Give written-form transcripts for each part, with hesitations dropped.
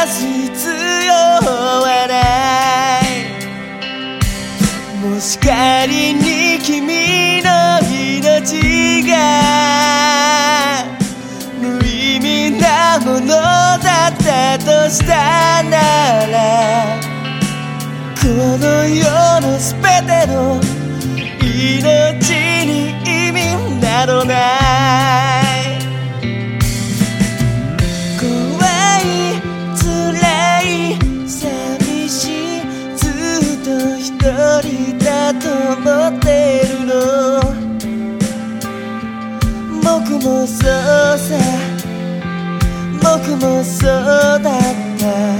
す必要はない。もし仮に君の命が無意味なものだったとしたなら、この世のすべての命に意味などない。怖い、辛い、寂しい、ずっと一人だと思ってるの。僕もそうさ、僕もそうだった。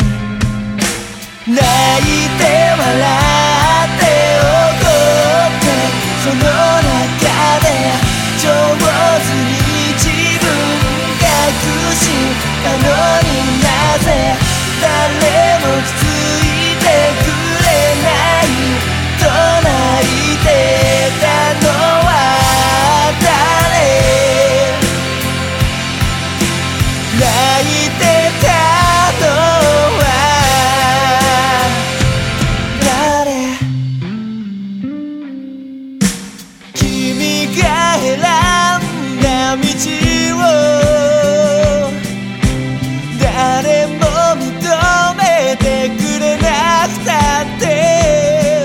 泣いて笑って怒ってその中で上手に自分が隠したのに、なぜ誰も気づいてくれないと泣いてたのは誰。泣いてたのは選んだ道を誰も認めてくれなくたって、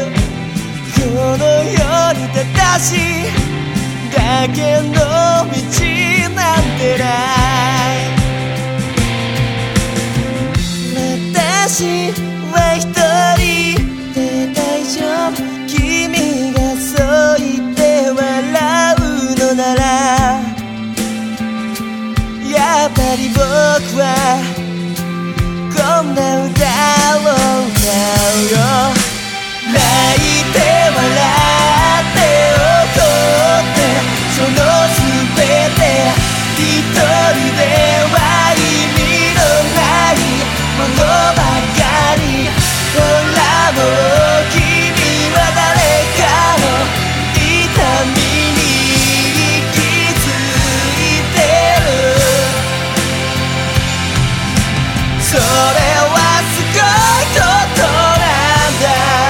この世に正しいだけの道なんてない。私は一人で大丈夫、君がそう言って笑うのなら、やっぱり僕はこんな歌を歌うよ。泣いて笑って怒ってその全て一人では意味のないものばかり。ほらもう君は誰かの痛みに気づいてる。それはすごいことなんだ。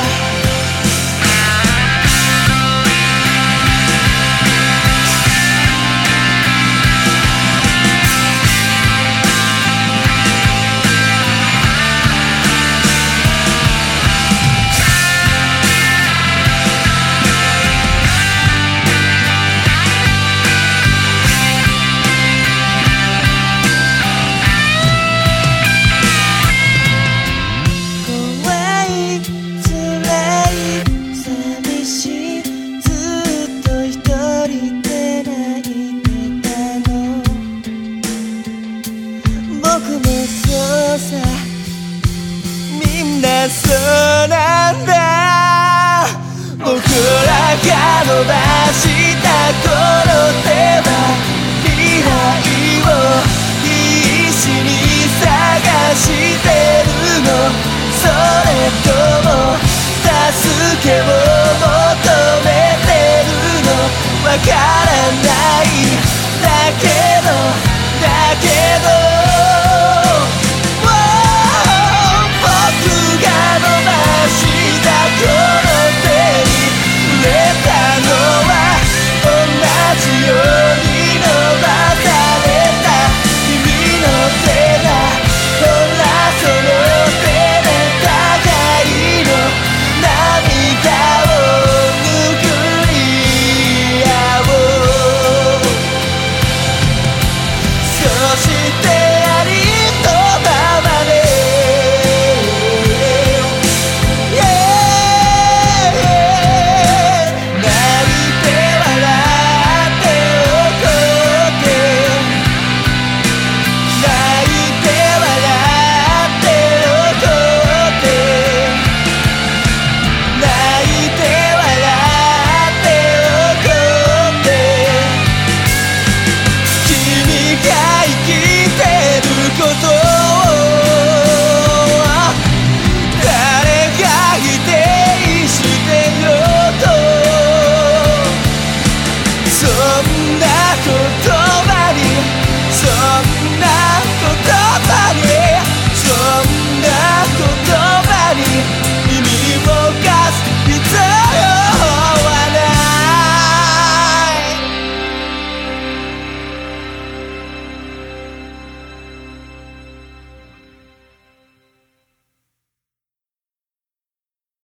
みんなそうなんだ。僕らが伸ばした